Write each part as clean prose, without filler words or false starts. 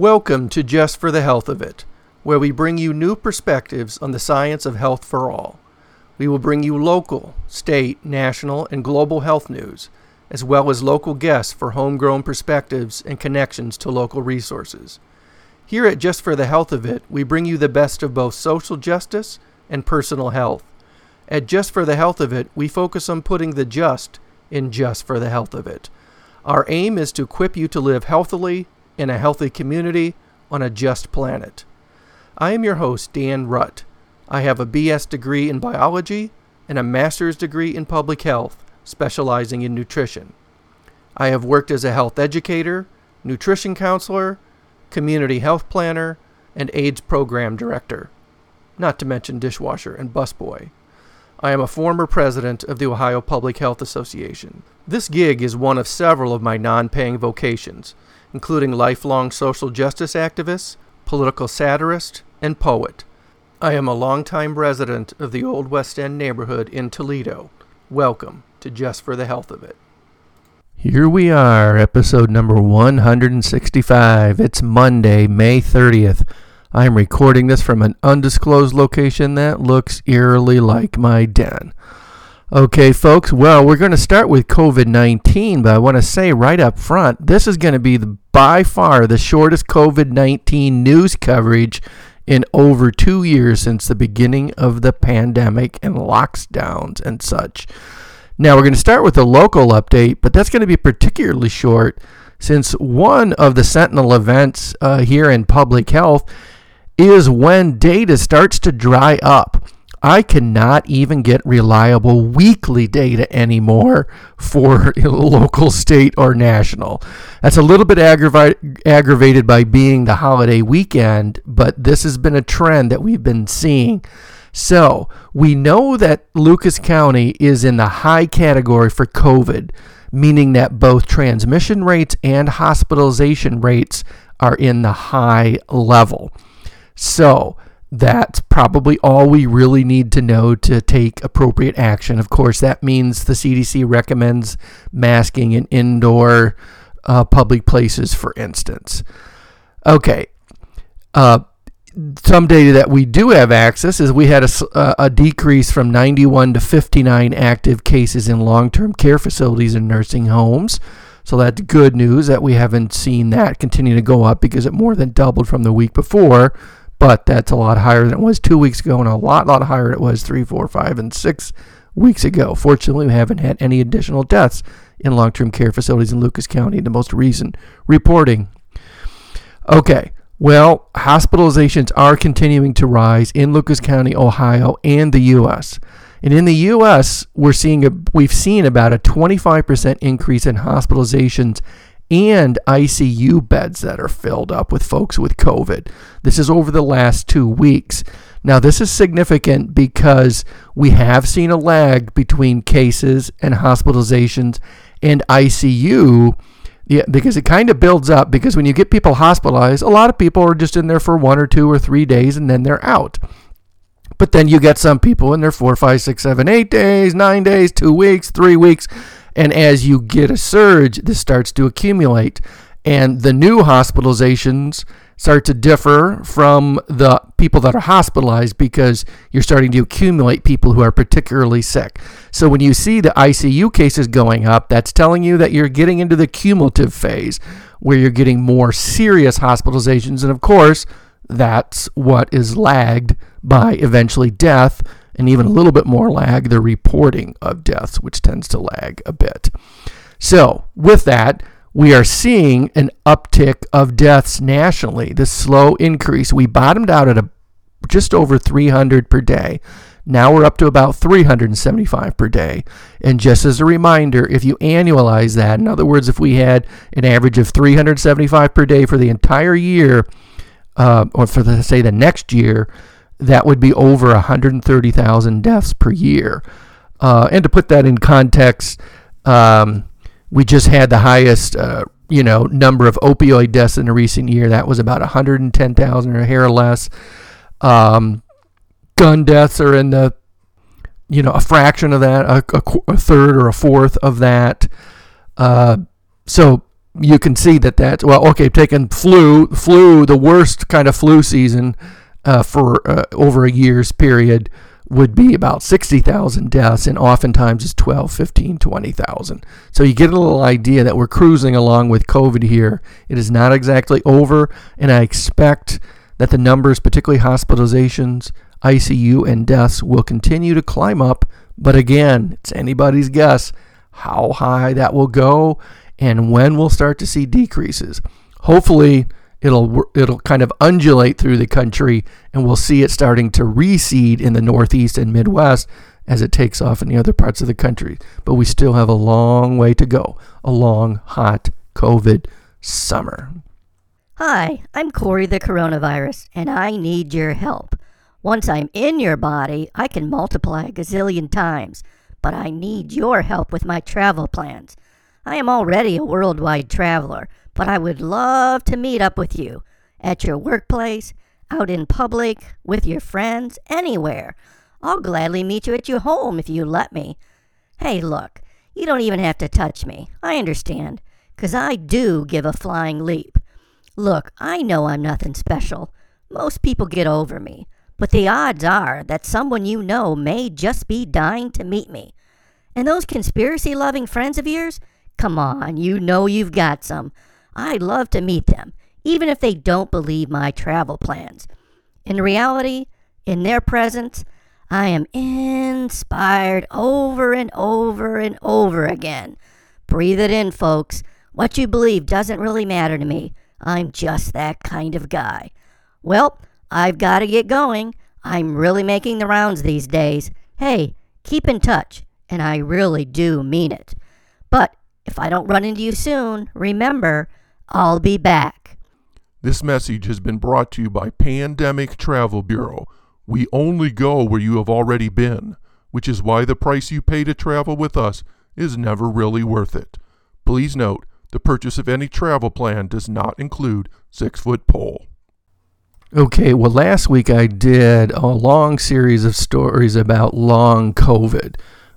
Welcome to Just for the Health of It, where we bring you new perspectives on the science of health for all. We will bring you local, state, national, and global health news, as well as local guests for homegrown perspectives and connections to local resources. Here at Just for the Health of It, we bring you the best of both social justice and personal health. At Just for the Health of It, we focus on putting the just in just for the health of it. Our aim is to equip you to live healthily in a healthy community on a just planet. I am your host, Dan Rutt. I have a BS degree in biology and a master's degree in public health, specializing in nutrition. I have worked as a health educator, nutrition counselor, community health planner, and AIDS program director, not to mention dishwasher and busboy. I am a former president of the Ohio Public Health Association. This gig is one of several of my non-paying vocations, including lifelong social justice activist, political satirist, and poet. I am a longtime resident of the Old West End neighborhood in Toledo. Welcome to Just for the Health of It. Here we are, episode number 165. It's Monday, May 30th. I am recording this from an undisclosed location that looks eerily like my den. Okay, folks, well, we're going to start with COVID-19, but I want to say right up front, this is going to be by far the shortest COVID-19 news coverage in over 2 years since the beginning of the pandemic and lockdowns and such. Now, we're going to start with a local update, but that's going to be particularly short since one of the sentinel events here in public health is when data starts to dry up. I cannot even get reliable weekly data anymore for local, state, or national. That's a little bit aggravated by being the holiday weekend, but this has been a trend that we've been seeing. So we know that Lucas County is in the high category for COVID, meaning that both transmission rates and hospitalization rates are in the high level. So that's probably all we really need to know to take appropriate action. Of course, that means the CDC recommends masking in indoor public places, for instance. Okay. Some data that we do have access is we had a decrease from 91 to 59 active cases in long-term care facilities and nursing homes. So that's good news that we haven't seen that continue to go up because it more than doubled from the week before. But that's a lot higher than it was 2 weeks ago and a lot higher than it was 3, 4, 5, and 6 weeks ago. Fortunately, we haven't had any additional deaths in long-term care facilities in Lucas County in the most recent reporting. Okay, well, hospitalizations are continuing to rise in Lucas County, Ohio, and the U.S. And in the U.S., we've seen about a 25% increase in hospitalizations and ICU beds that are filled up with folks with COVID. This is over the last 2 weeks. Now, this is significant because we have seen a lag between cases and hospitalizations and ICU, because it kind of builds up, because when you get people hospitalized, a lot of people are just in there for 1 or 2 or 3 days and then they're out. But then you get some people in there 4, 5, 6, 7, 8 days, 9 days, 2 weeks, 3 weeks. And as you get a surge, this starts to accumulate. And the new hospitalizations start to differ from the people that are hospitalized because you're starting to accumulate people who are particularly sick. So when you see the ICU cases going up, that's telling you that you're getting into the cumulative phase where you're getting more serious hospitalizations. And of course, that's what is lagged by eventually death, and even a little bit more lag, the reporting of deaths, which tends to lag a bit. So with that, we are seeing an uptick of deaths nationally, this slow increase. We bottomed out at just over 300 per day. Now we're up to about 375 per day. And just as a reminder, if you annualize that, in other words, if we had an average of 375 per day for the entire year, or for the next year, that would be over 130,000 deaths per year. And to put that in context, we just had the highest, number of opioid deaths in a recent year. That was about 110,000 or a hair less. Gun deaths are in the, a fraction of that, a third or a fourth of that. So you can see that's, well, okay, taking flu, the worst kind of flu season for over a year's period would be about 60,000 deaths, and oftentimes it's 12, 15, 20,000. So you get a little idea that we're cruising along with COVID here. It is not exactly over, and I expect that the numbers, particularly hospitalizations, ICU, and deaths, will continue to climb up. But again, it's anybody's guess how high that will go and when we'll start to see decreases. Hopefully, it'll kind of undulate through the country, and we'll see it starting to recede in the Northeast and Midwest as it takes off in the other parts of the country. But we still have a long way to go, a long, hot COVID summer. Hi, I'm Corey the Coronavirus, and I need your help. Once I'm in your body, I can multiply a gazillion times, but I need your help with my travel plans. I am already a worldwide traveler, but I would love to meet up with you at your workplace, out in public, with your friends, anywhere. I'll gladly meet you at your home if you let me. Hey, look, you don't even have to touch me. I understand, 'cause I do give a flying leap. Look, I know I'm nothing special. Most people get over me, but the odds are that someone you know may just be dying to meet me. And those conspiracy-loving friends of yours? Come on, you know you've got some. I'd love to meet them, even if they don't believe my travel plans. In reality, in their presence, I am inspired over and over and over again. Breathe it in, folks. What you believe doesn't really matter to me. I'm just that kind of guy. Well, I've got to get going. I'm really making the rounds these days. Hey, keep in touch, and I really do mean it. But if I don't run into you soon, remember, I'll be back. This message has been brought to you by Pandemic Travel Bureau. We only go where you have already been, which is why the price you pay to travel with us is never really worth it. Please note, the purchase of any travel plan does not include 6-foot pole. Okay, well, last week I did a long series of stories about long COVID,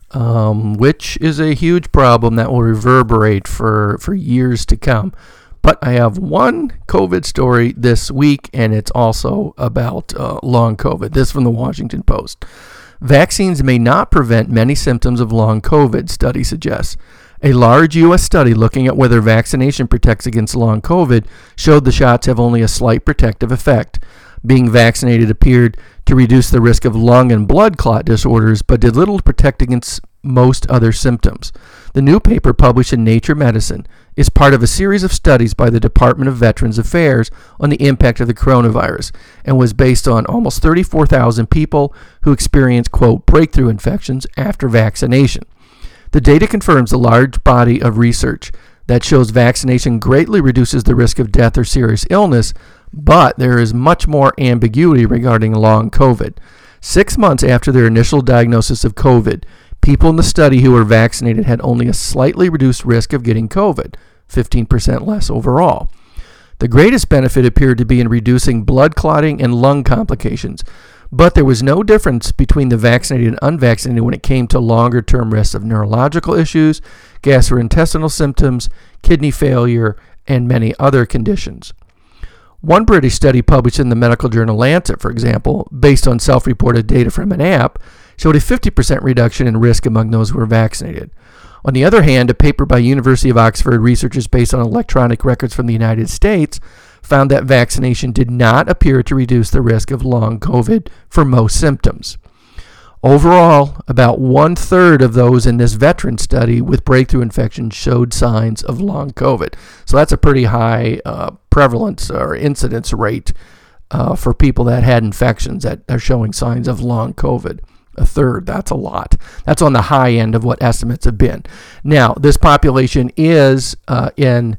which is a huge problem that will reverberate for years to come. But I have one COVID story this week, and it's also about long COVID. This from the Washington Post. Vaccines may not prevent many symptoms of long COVID, study suggests. A large U.S. study looking at whether vaccination protects against long COVID showed the shots have only a slight protective effect. Being vaccinated appeared to reduce the risk of lung and blood clot disorders, but did little to protect against most other symptoms. The new paper, published in Nature Medicine, is part of a series of studies by the Department of Veterans Affairs on the impact of the coronavirus, and was based on almost 34,000 people who experienced, quote, breakthrough infections after vaccination. The data confirms a large body of research that shows vaccination greatly reduces the risk of death or serious illness, but there is much more ambiguity regarding long COVID. 6 months after their initial diagnosis of COVID, people in the study who were vaccinated had only a slightly reduced risk of getting COVID, 15% less overall. The greatest benefit appeared to be in reducing blood clotting and lung complications, but there was no difference between the vaccinated and unvaccinated when it came to longer-term risks of neurological issues, gastrointestinal symptoms, kidney failure, and many other conditions. One British study published in the medical journal Lancet, for example, based on self-reported data from an app, showed a 50% reduction in risk among those who were vaccinated. On the other hand, a paper by University of Oxford researchers based on electronic records from the United States found that vaccination did not appear to reduce the risk of long COVID for most symptoms. Overall, about 1/3 of those in this veteran study with breakthrough infections showed signs of long COVID. So that's a pretty high prevalence or incidence rate for people that had infections that are showing signs of long COVID. 1/3, that's a lot. That's on the high end of what estimates have been. Now, this population is in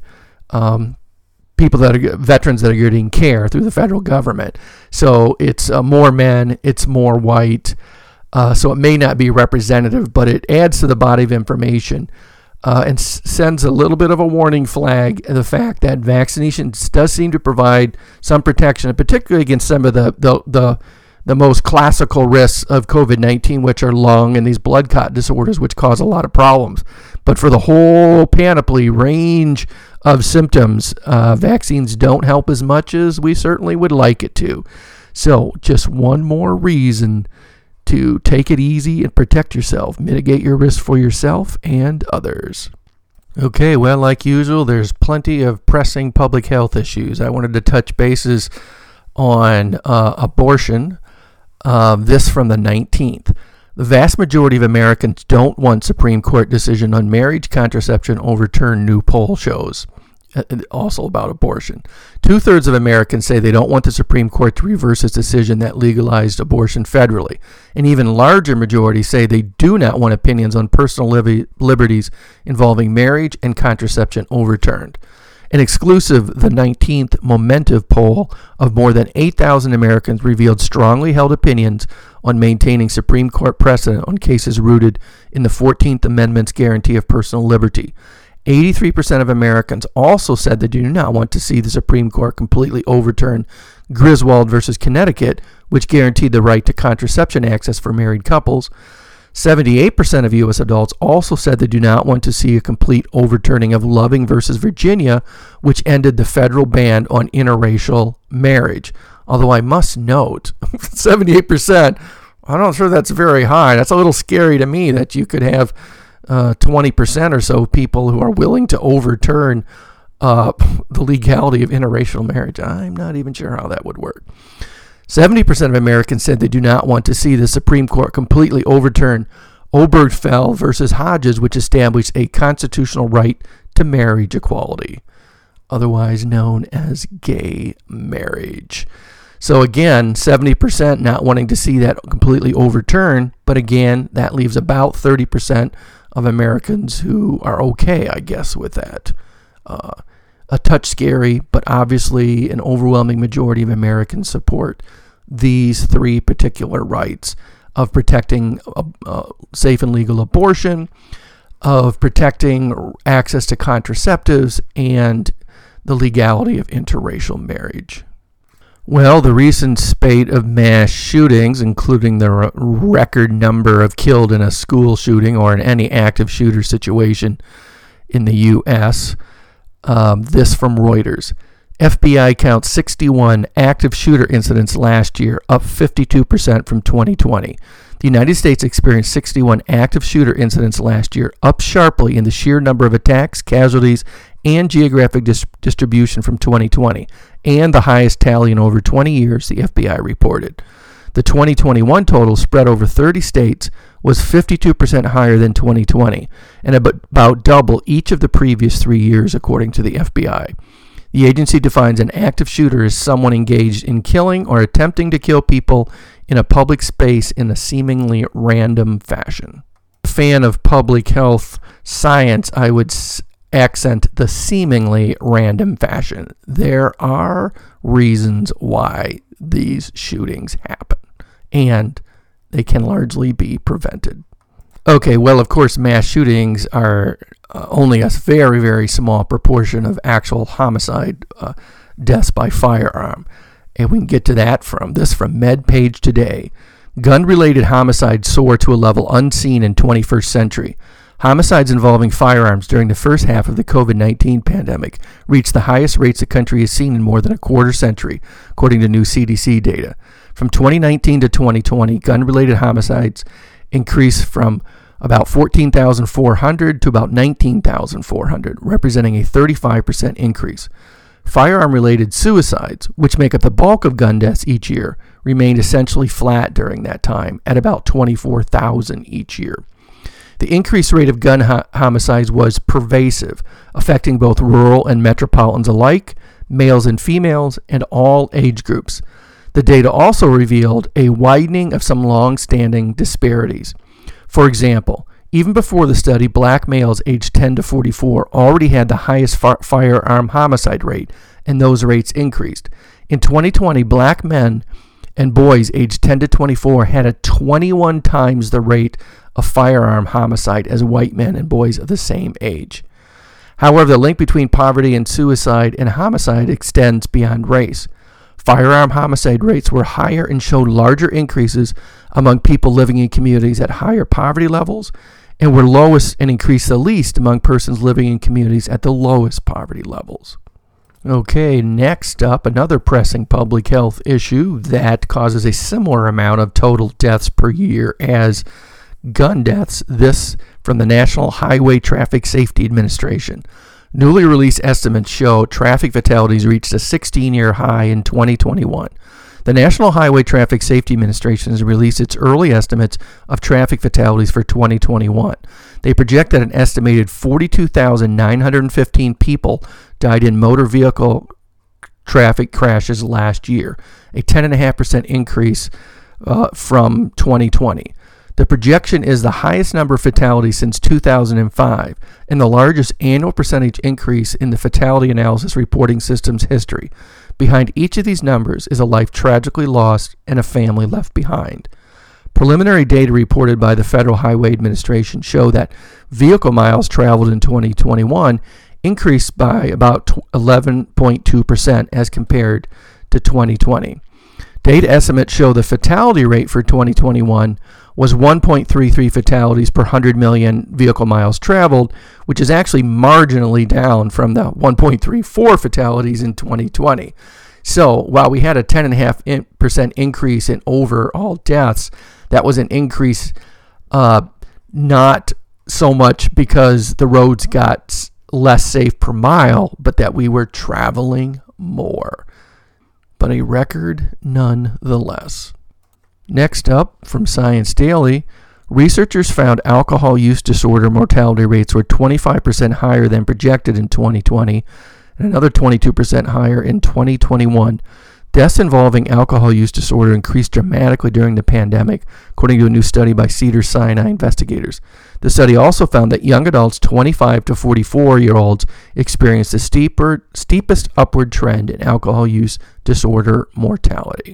people that are veterans that are getting care through the federal government. So it's more men, it's more white. So it may not be representative, but it adds to the body of information and sends a little bit of a warning flag, the fact that vaccination does seem to provide some protection, particularly against some of the most classical risks of COVID-19, which are lung and these blood clot disorders, which cause a lot of problems. But for the whole panoply range of symptoms, vaccines don't help as much as we certainly would like it to. So just one more reason to take it easy and protect yourself. Mitigate your risk for yourself and others. Okay, well, like usual, there's plenty of pressing public health issues. I wanted to touch bases on abortion, this from the 19th. The vast majority of Americans don't want Supreme Court decision on marriage contraception overturned, new poll shows. Also about abortion. 2/3 of Americans say they don't want the Supreme Court to reverse its decision that legalized abortion federally. An even larger majority say they do not want opinions on personal liberties involving marriage and contraception overturned. An exclusive, the 19th Momentive poll of more than 8,000 Americans revealed strongly held opinions on maintaining Supreme Court precedent on cases rooted in the 14th Amendment's guarantee of personal liberty. 83% of Americans also said they do not want to see the Supreme Court completely overturn Griswold versus Connecticut, which guaranteed the right to contraception access for married couples. 78% of U.S. adults also said they do not want to see a complete overturning of Loving versus Virginia, which ended the federal ban on interracial marriage. Although I must note, 78%, I'm not sure that's very high. That's a little scary to me that you could have 20% or so people who are willing to overturn the legality of interracial marriage. I'm not even sure how that would work. 70% of Americans said they do not want to see the Supreme Court completely overturn Obergefell versus Hodges, which established a constitutional right to marriage equality, otherwise known as gay marriage. So again, 70% not wanting to see that completely overturned, but again, that leaves about 30% of Americans who are okay, I guess, with that. A touch scary, but obviously an overwhelming majority of Americans support these three particular rights of protecting safe and legal abortion, of protecting access to contraceptives, and the legality of interracial marriage. Well, the recent spate of mass shootings, including the record number of killed in a school shooting or in any active shooter situation in the U.S., this from Reuters. FBI counts 61 active shooter incidents last year, up 52% from 2020. The United States experienced 61 active shooter incidents last year, up sharply in the sheer number of attacks, casualties, and geographic distribution from 2020, and the highest tally in over 20 years, the FBI reported. The 2021 total, spread over 30 states, was 52% higher than 2020, and about double each of the previous 3 years, according to the FBI. The agency defines an active shooter as someone engaged in killing or attempting to kill people in a public space in a seemingly random fashion. A fan of public health science, I would accent the seemingly random fashion. There are reasons why these shootings happen, and they can largely be prevented. Okay, well, of course, mass shootings are only a very, very small proportion of actual homicide deaths by firearm. And we can get to that from MedPage Today. Gun-related homicides soar to a level unseen in 21st century. Homicides involving firearms during the first half of the COVID-19 pandemic reached the highest rates the country has seen in more than a quarter century, according to new CDC data. From 2019 to 2020, gun-related homicides increased from about 14,400 to about 19,400, representing a 35% increase. Firearm-related suicides, which make up the bulk of gun deaths each year, remained essentially flat during that time, at about 24,000 each year. The increased rate of gun homicides was pervasive, affecting both rural and metropolitans alike, males and females, and all age groups. The data also revealed a widening of some long-standing disparities. For example, even before the study, black males aged 10 to 44 already had the highest firearm homicide rate, and those rates increased. In 2020, black men and boys aged 10 to 24 had a 21 times the rate of firearm homicide as white men and boys of the same age. However, the link between poverty and suicide and homicide extends beyond race. Firearm homicide rates were higher and showed larger increases among people living in communities at higher poverty levels and were lowest and increased the least among persons living in communities at the lowest poverty levels. Okay, next up, another pressing public health issue that causes a similar amount of total deaths per year as gun deaths. This from the National Highway Traffic Safety Administration. Newly released estimates show traffic fatalities reached a 16-year high in 2021. The National Highway Traffic Safety Administration has released its early estimates of traffic fatalities for 2021. They project that an estimated 42,915 people died in motor vehicle traffic crashes last year, a 10.5% increase from 2020. The projection is the highest number of fatalities since 2005 and the largest annual percentage increase in the fatality analysis reporting system's history. Behind each of these numbers is a life tragically lost and a family left behind. Preliminary data reported by the Federal Highway Administration show that vehicle miles traveled in 2021 increased by about 11.2% as compared to 2020. Data estimates show the fatality rate for 2021 was 1.33 fatalities per 100 million vehicle miles traveled, which is actually marginally down from the 1.34 fatalities in 2020. So while we had a 10.5% increase in overall deaths, that was an increase not so much because the roads got less safe per mile, but that we were traveling more. But a record nonetheless. Next up, from Science Daily, researchers found alcohol use disorder mortality rates were 25% higher than projected in 2020 and another 22% higher in 2021. Deaths involving alcohol use disorder increased dramatically during the pandemic, according to a new study by Cedars-Sinai investigators. The study also found that young adults 25 to 44-year-olds experienced the steepest upward trend in alcohol use disorder mortality.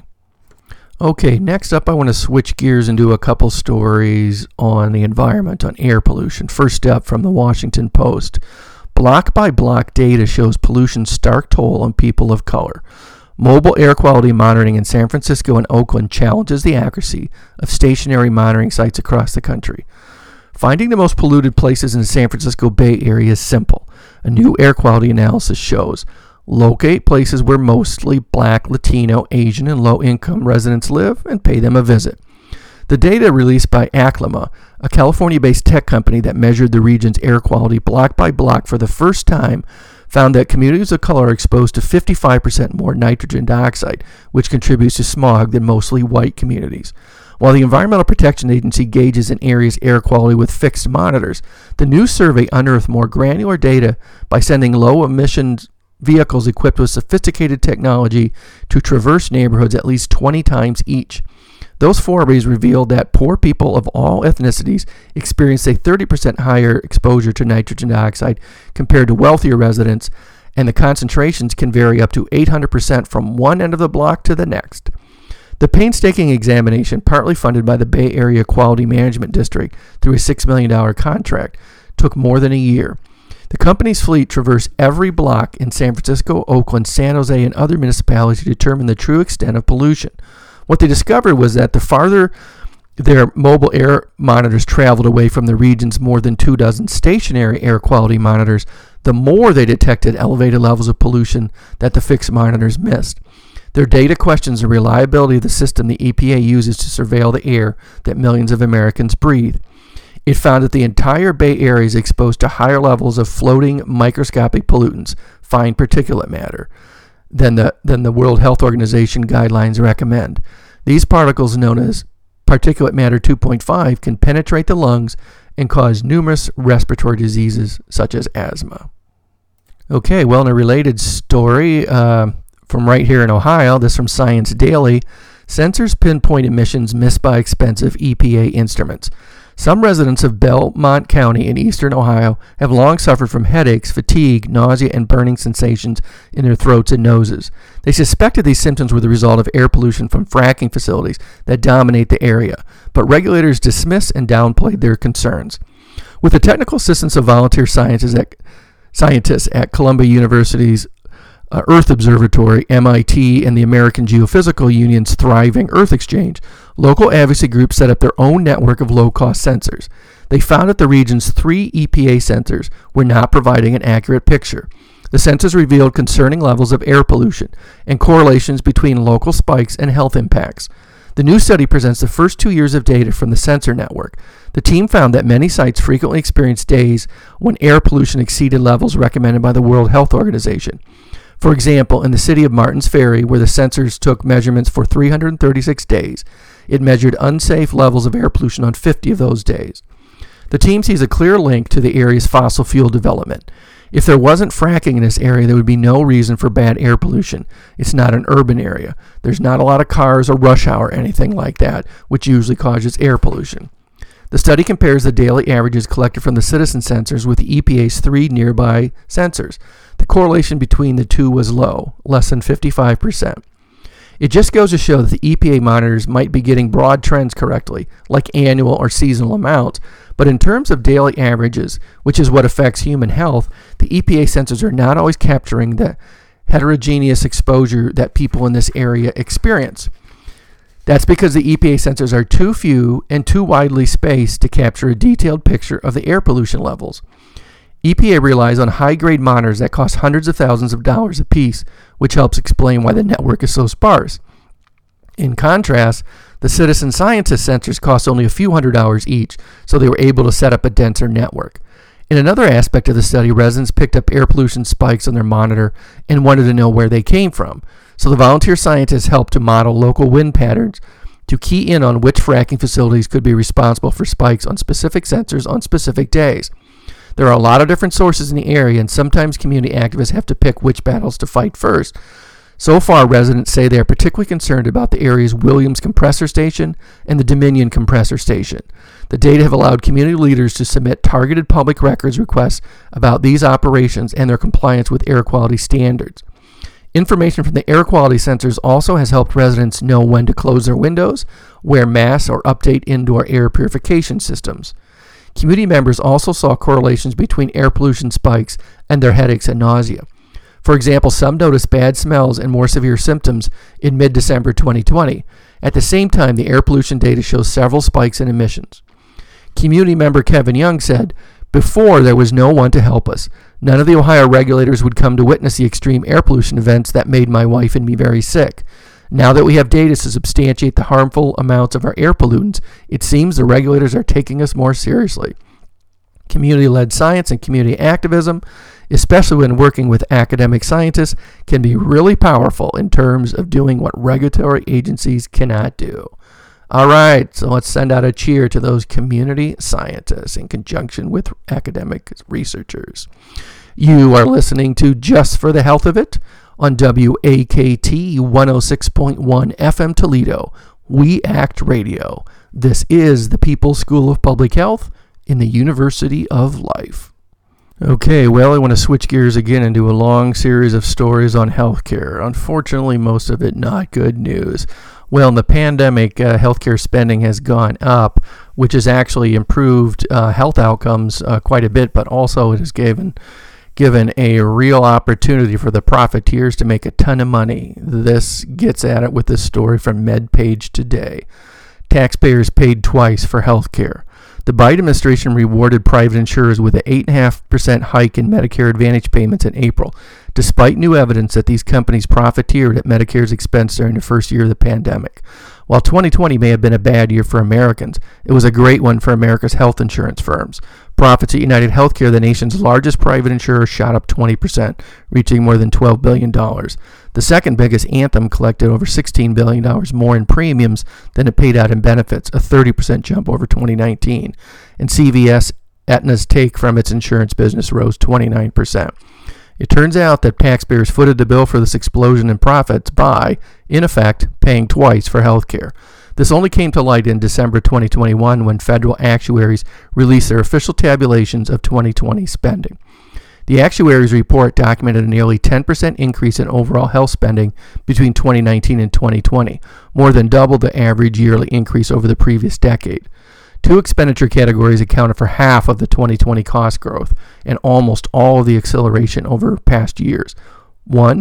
Okay, next up I want to switch gears and do a couple stories on the environment, on air pollution. First up from the Washington Post. Block-by-block data shows pollution's stark toll on people of color. Mobile air quality monitoring in San Francisco and Oakland challenges the accuracy of stationary monitoring sites across the country. Finding the most polluted places in the San Francisco Bay Area is simple. A new air quality analysis shows locate places where mostly Black, Latino, Asian, and low-income residents live and pay them a visit. The data released by Aclima, a California-based tech company that measured the region's air quality block by block for the first time, found that communities of color are exposed to 55% more nitrogen dioxide, which contributes to smog than mostly white communities. While the Environmental Protection Agency gauges an area's air quality with fixed monitors, the new survey unearthed more granular data by sending low-emission vehicles equipped with sophisticated technology to traverse neighborhoods at least 20 times each. Those forays revealed that poor people of all ethnicities experienced a 30% higher exposure to nitrogen dioxide compared to wealthier residents, and the concentrations can vary up to 800% from one end of the block to the next. The painstaking examination, partly funded by the Bay Area Quality Management District through a $6 million contract, took more than a year. The company's fleet traversed every block in San Francisco, Oakland, San Jose, and other municipalities to determine the true extent of pollution. What they discovered was that the farther their mobile air monitors traveled away from the region's more than 24 stationary air quality monitors, the more they detected elevated levels of pollution that the fixed monitors missed. Their data questions the reliability of the system the EPA uses to surveil the air that millions of Americans breathe. It found that the entire Bay Area is exposed to higher levels of floating microscopic pollutants, fine particulate matter, than the World Health Organization guidelines recommend. These particles, known as particulate matter 2.5, can penetrate the lungs and cause numerous respiratory diseases such as asthma. Okay, well, in a related story from right here in Ohio, this from Science Daily, sensors pinpoint emissions missed by expensive EPA instruments. Some residents of Belmont County in eastern Ohio have long suffered from headaches, fatigue, nausea, and burning sensations in their throats and noses. They suspected these symptoms were the result of air pollution from fracking facilities that dominate the area, but regulators dismissed and downplayed their concerns. With the technical assistance of volunteer scientists at Columbia University's Earth Observatory, MIT, and the American Geophysical Union's Thriving Earth Exchange, local advocacy groups set up their own network of low-cost sensors. They found that the region's 3 EPA sensors were not providing an accurate picture. The sensors revealed concerning levels of air pollution and correlations between local spikes and health impacts. The new study presents the first 2 years of data from the sensor network. The team found that many sites frequently experienced days when air pollution exceeded levels recommended by the World Health Organization. For example, in the city of Martins Ferry, where the sensors took measurements for 336 days, it measured unsafe levels of air pollution on 50 of those days. The team sees a clear link to the area's fossil fuel development. If there wasn't fracking in this area, there would be no reason for bad air pollution. It's not an urban area. There's not a lot of cars or rush hour or anything like that, which usually causes air pollution. The study compares the daily averages collected from the citizen sensors with the EPA's 3 nearby sensors. The correlation between the two was low, less than 55%. It just goes to show that the EPA monitors might be getting broad trends correctly, like annual or seasonal amounts, but in terms of daily averages, which is what affects human health, the EPA sensors are not always capturing the heterogeneous exposure that people in this area experience. That's because the EPA sensors are too few and too widely spaced to capture a detailed picture of the air pollution levels. EPA relies on high-grade monitors that cost hundreds of thousands of dollars apiece, which helps explain why the network is so sparse. In contrast, the citizen scientist sensors cost only a few $100s each, so they were able to set up a denser network. In another aspect of the study, residents picked up air pollution spikes on their monitor and wanted to know where they came from. So the volunteer scientists helped to model local wind patterns to key in on which fracking facilities could be responsible for spikes on specific sensors on specific days. There are a lot of different sources in the area, and sometimes community activists have to pick which battles to fight first. So far, residents say they are particularly concerned about the area's Williams Compressor Station and the Dominion Compressor Station. The data have allowed community leaders to submit targeted public records requests about these operations and their compliance with air quality standards. Information from the air quality sensors also has helped residents know when to close their windows, wear masks, or update indoor air purification systems. Community members also saw correlations between air pollution spikes and their headaches and nausea. For example, some noticed bad smells and more severe symptoms in mid-December 2020. At the same time, the air pollution data shows several spikes in emissions. Community member Kevin Young said, "Before, there was no one to help us. None of the Ohio regulators would come to witness the extreme air pollution events that made my wife and me very sick. Now that we have data to substantiate the harmful amounts of our air pollutants, it seems the regulators are taking us more seriously." Community-led science and community activism, especially when working with academic scientists, can be really powerful in terms of doing what regulatory agencies cannot do. All right, so let's send out a cheer to those community scientists in conjunction with academic researchers. You are listening to Just for the Health of It on WAKT 106.1 FM Toledo, We Act Radio. This is the People's School of Public Health in the University of Life. Okay, well, I want to switch gears again and do a long series of stories on healthcare. Unfortunately, most of it not good news. Well, in the pandemic, healthcare spending has gone up, which has actually improved health outcomes quite a bit, but also it has given a real opportunity for the profiteers to make a ton of money. This gets at it with this story from MedPage Today. Taxpayers paid twice for healthcare. The Biden administration rewarded private insurers with an 8.5% hike in Medicare Advantage payments in April, despite new evidence that these companies profiteered at Medicare's expense during the first year of the pandemic. While 2020 may have been a bad year for Americans, it was a great one for America's health insurance firms. Profits at United Healthcare, the nation's largest private insurer, shot up 20%, reaching more than $12 billion. The second biggest, Anthem, collected over $16 billion more in premiums than it paid out in benefits, a 30% jump over 2019. And CVS, Aetna's take from its insurance business, rose 29%. It turns out that taxpayers footed the bill for this explosion in profits by, in effect, paying twice for health care. This only came to light in December 2021 when federal actuaries released their official tabulations of 2020 spending. The actuaries' report documented a nearly 10% increase in overall health spending between 2019 and 2020, more than double the average yearly increase over the previous decade. Two expenditure categories accounted for half of the 2020 cost growth and almost all of the acceleration over past years. One,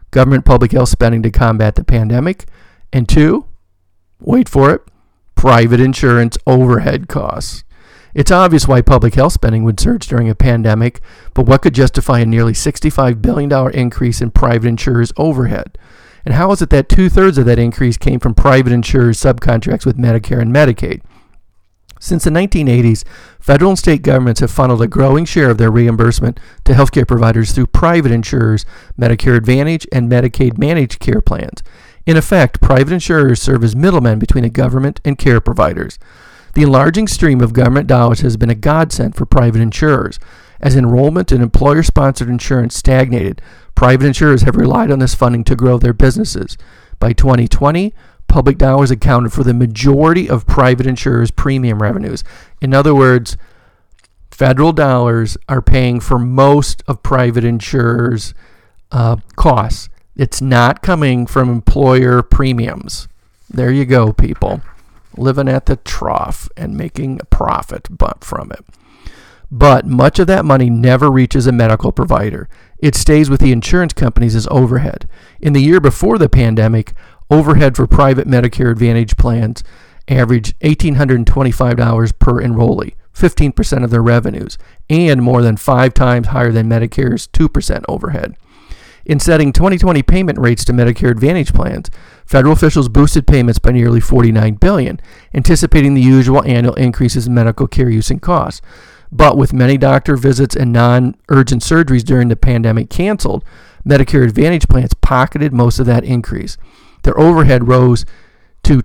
government public health spending to combat the pandemic. And 2, wait for it, private insurance overhead costs. It's obvious why public health spending would surge during a pandemic, but what could justify a nearly $65 billion increase in private insurers' overhead? And how is it that 2/3 of that increase came from private insurers' subcontracts with Medicare and Medicaid? Since the 1980s, federal and state governments have funneled a growing share of their reimbursement to healthcare providers through private insurers, Medicare Advantage, and Medicaid managed care plans. In effect, private insurers serve as middlemen between the government and care providers. The enlarging stream of government dollars has been a godsend for private insurers. As enrollment in employer-sponsored insurance stagnated, private insurers have relied on this funding to grow their businesses. By 2020, public dollars accounted for the majority of private insurers' premium revenues. In other words, federal dollars are paying for most of private insurers' costs. It's not coming from employer premiums. There you go, people. Living at the trough and making a profit from it. But much of that money never reaches a medical provider. It stays with the insurance companies as overhead. In the year before the pandemic, overhead for private Medicare Advantage plans averaged $1,825 per enrollee, 15% of their revenues, and more than 5 times higher than Medicare's 2% overhead. In setting 2020 payment rates to Medicare Advantage plans, federal officials boosted payments by nearly $49 billion, anticipating the usual annual increases in medical care use and costs. But with many doctor visits and non-urgent surgeries during the pandemic canceled, Medicare Advantage plans pocketed most of that increase. Their overhead rose to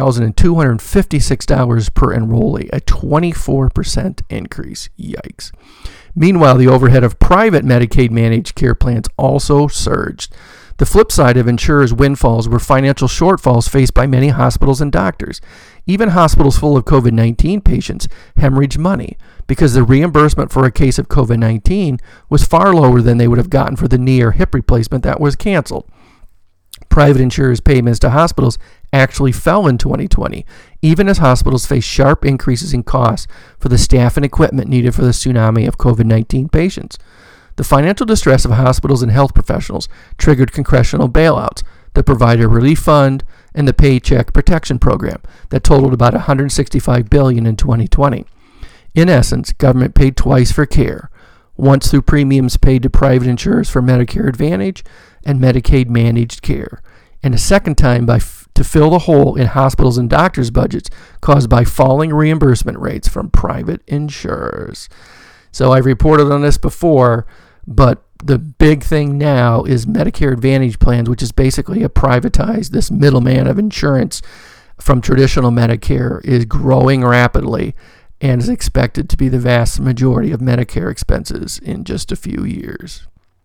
$2,256 per enrollee, a 24% increase. Yikes. Meanwhile, the overhead of private Medicaid managed care plans also surged. The flip side of insurers' windfalls were financial shortfalls faced by many hospitals and doctors. Even hospitals full of COVID-19 patients hemorrhaged money because the reimbursement for a case of COVID-19 was far lower than they would have gotten for the knee or hip replacement that was canceled. Private insurers' payments to hospitals actually fell in 2020, even as hospitals faced sharp increases in costs for the staff and equipment needed for the tsunami of COVID-19 patients. The financial distress of hospitals and health professionals triggered congressional bailouts, the Provider Relief Fund, and the Paycheck Protection Program that totaled about $165 billion in 2020. In essence, government paid twice for care, once through premiums paid to private insurers for Medicare Advantage and Medicaid managed care, and a second time to fill the hole in hospitals and doctors' budgets caused by falling reimbursement rates from private insurers. So I've reported on this before, but the big thing now is Medicare Advantage plans, which is basically this middleman of insurance from traditional Medicare, is growing rapidly and is expected to be the vast majority of Medicare expenses in just a few years.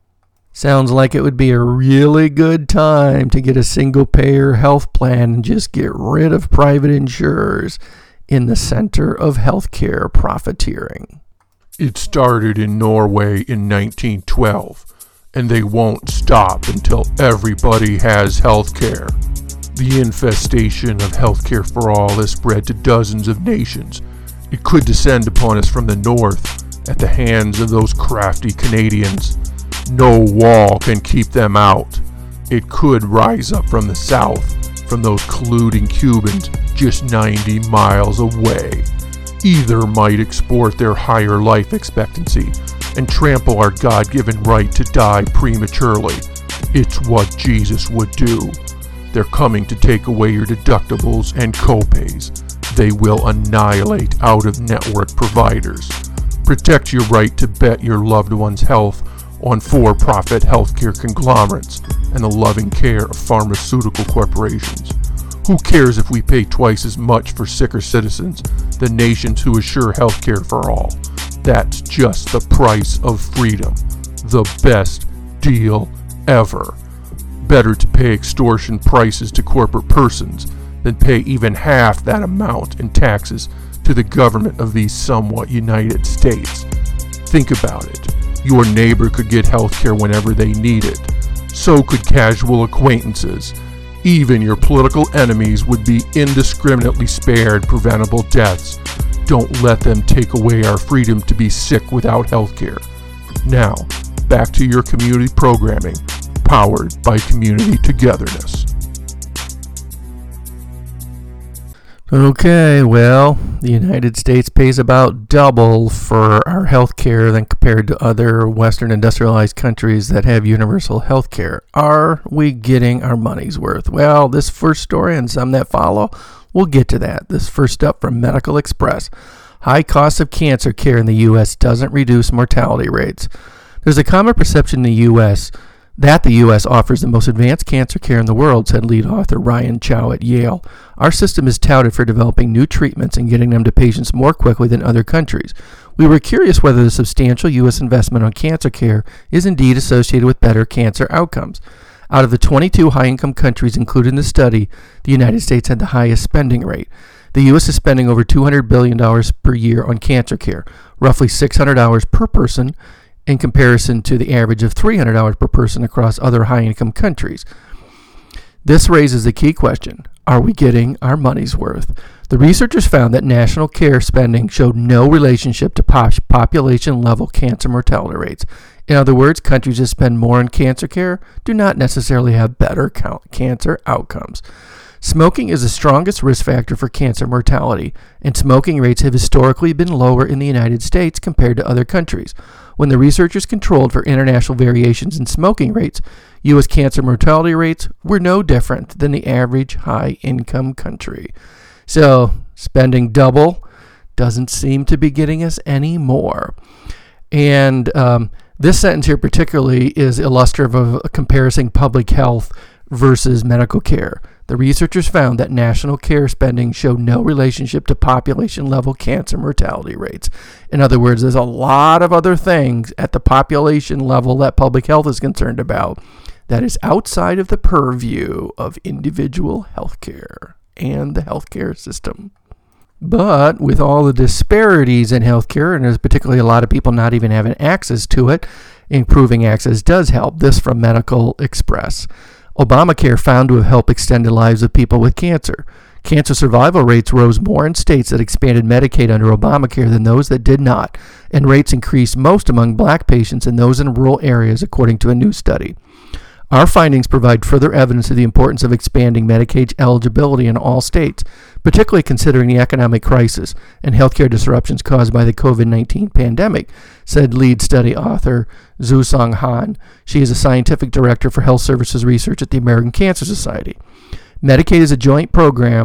Sounds like it would be a really good time to get a single-payer health plan and just get rid of private insurers in the center of healthcare profiteering. It started in Norway in 1912, and they won't stop until everybody has health care. The infestation of healthcare for all has spread to dozens of nations. It could descend upon us from the north at the hands of those crafty Canadians. No wall can keep them out. It could rise up from the south, from those colluding Cubans just 90 miles away. Either might export their higher life expectancy and trample our God-given right to die prematurely. It's what Jesus would do. They're coming to take away your deductibles and copays. They will annihilate out-of-network providers. Protect your right to bet your loved one's health on for-profit healthcare conglomerates and the loving care of pharmaceutical corporations. Who cares if we pay twice as much for sicker citizens than nations who assure healthcare for all? That's just the price of freedom. The best deal ever. Better to pay extortion prices to corporate persons than pay even half that amount in taxes to the government of these somewhat United States. Think about it. Your neighbor could get healthcare whenever they need it. So could casual acquaintances. Even your political enemies would be indiscriminately spared preventable deaths. Don't let them take away our freedom to be sick without healthcare. Now, back to your community programming, powered by community togetherness. Okay, well, the United States pays about double for our health care than compared to other Western industrialized countries that have universal health care. Are we getting our money's worth? Well, this first story and some that follow, we'll get to that. This first up from Medical Express. High cost of cancer care in the U.S. doesn't reduce mortality rates. There's a common perception in the U.S. that the U.S. offers the most advanced cancer care in the world, said lead author Ryan Chow at Yale. Our system is touted for developing new treatments and getting them to patients more quickly than other countries. We were curious whether the substantial U.S. investment on cancer care is indeed associated with better cancer outcomes. Out of the 22 high-income countries included in the study, the United States had the highest spending rate. The U.S. is spending over $200 billion per year on cancer care, roughly $600 per person, in comparison to the average of $300 per person across other high-income countries. This raises the key question: are we getting our money's worth? The researchers found that national care spending showed no relationship to population-level cancer mortality rates. In other words, countries that spend more on cancer care do not necessarily have better cancer outcomes. Smoking is the strongest risk factor for cancer mortality, and smoking rates have historically been lower in the United States compared to other countries. When the researchers controlled for international variations in smoking rates, U.S. cancer mortality rates were no different than the average high-income country. So, spending double doesn't seem to be getting us any more. And this sentence here particularly is illustrative of comparing public health versus medical care. The researchers found that national care spending showed no relationship to population-level cancer mortality rates. In other words, there's a lot of other things at the population level that public health is concerned about that is outside of the purview of individual health care and the healthcare system. But with all the disparities in healthcare, and there's particularly a lot of people not even having access to it, improving access does help. This from Medical Express. Obamacare found to have helped extend the lives of people with cancer. Cancer survival rates rose more in states that expanded Medicaid under Obamacare than those that did not, and rates increased most among black patients and those in rural areas, according to a new study. Our findings provide further evidence of the importance of expanding Medicaid eligibility in all states, particularly considering the economic crisis and healthcare disruptions caused by the COVID-19 pandemic, said lead study author Zhu-Song Han. She is a scientific director for health services research at the American Cancer Society. Medicaid is a joint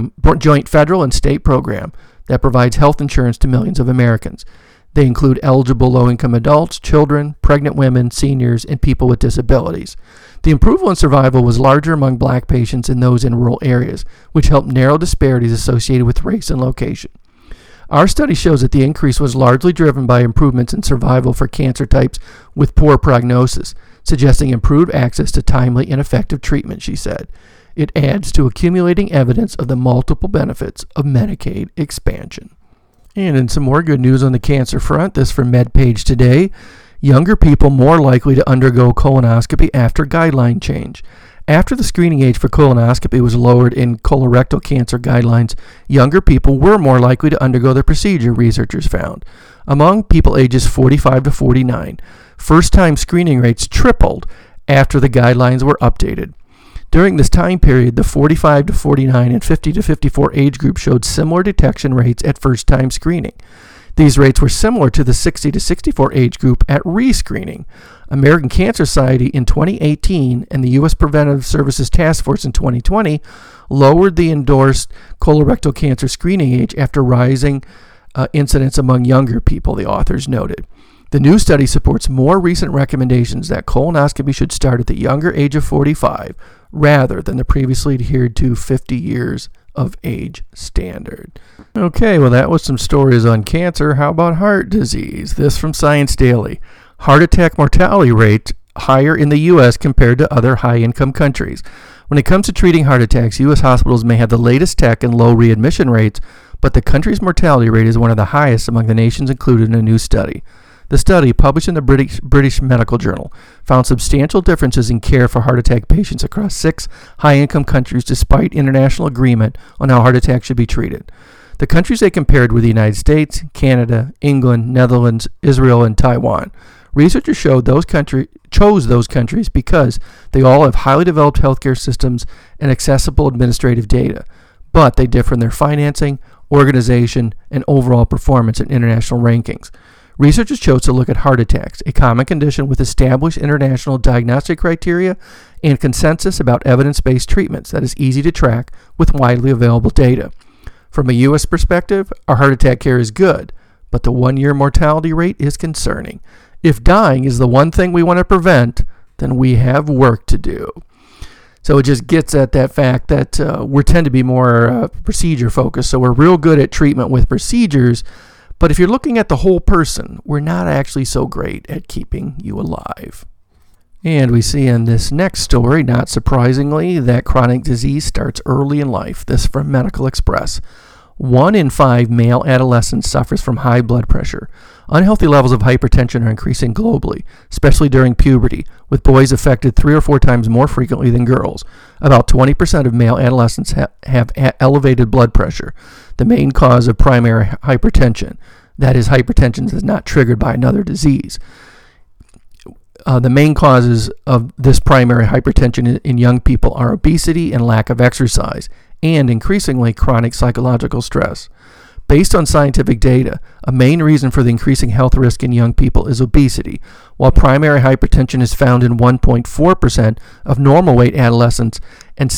federal and state program that provides health insurance to millions of Americans. They include eligible low-income adults, children, pregnant women, seniors, and people with disabilities. The improvement in survival was larger among black patients and those in rural areas, which helped narrow disparities associated with race and location. Our study shows that the increase was largely driven by improvements in survival for cancer types with poor prognosis, suggesting improved access to timely and effective treatment, she said. It adds to accumulating evidence of the multiple benefits of Medicaid expansion. And in some more good news on the cancer front, this from MedPage Today. Younger people more likely to undergo colonoscopy after guideline change. After the screening age for colonoscopy was lowered in colorectal cancer guidelines, younger people were more likely to undergo the procedure, researchers found. Among people ages 45 to 49, first-time screening rates tripled after the guidelines were updated. During this time period, the 45 to 49 and 50 to 54 age group showed similar detection rates at first-time screening. These rates were similar to the 60 to 64 age group at rescreening. American Cancer Society in 2018 and the U.S. Preventive Services Task Force in 2020 lowered the endorsed colorectal cancer screening age after rising incidence among younger people, the authors noted. The new study supports more recent recommendations that colonoscopy should start at the younger age of 45 rather than the previously adhered to 50 years of age standard. Okay, well, that was some stories on cancer. How about heart disease? This from Science Daily. Heart attack mortality rate higher in the U.S. compared to other high-income countries. When it comes to treating heart attacks, U.S. hospitals may have the latest tech and low readmission rates, but the country's mortality rate is one of the highest among the nations included in a new study. The study, published in the British Medical Journal, found substantial differences in care for heart attack patients across 6 high-income countries despite international agreement on how heart attacks should be treated. The countries they compared were the United States, Canada, England, Netherlands, Israel, and Taiwan. Researchers chose those countries because they all have highly developed healthcare systems and accessible administrative data, but they differ in their financing, organization, and overall performance in international rankings. Researchers chose to look at heart attacks, a common condition with established international diagnostic criteria and consensus about evidence-based treatments that is easy to track with widely available data. From a U.S. perspective, our heart attack care is good, but the one-year mortality rate is concerning. If dying is the one thing we want to prevent, then we have work to do. So it just gets at that fact that we tend to be more procedure focused. So we're real good at treatment with procedures, but if you're looking at the whole person, we're not actually so great at keeping you alive. And we see in this next story, not surprisingly, that chronic disease starts early in life. This from Medical Express. 1 in 5 male adolescents suffers from high blood pressure. Unhealthy levels of hypertension are increasing globally, especially during puberty, with boys affected 3 or 4 times more frequently than girls. About 20% of male adolescents have elevated blood pressure, the main cause of primary hypertension. That is, hypertension is not triggered by another disease. The main causes of this primary hypertension in young people are obesity and lack of exercise, and increasingly chronic psychological stress. Based on scientific data, a main reason for the increasing health risk in young people is obesity. While primary hypertension is found in 1.4% of normal weight adolescents and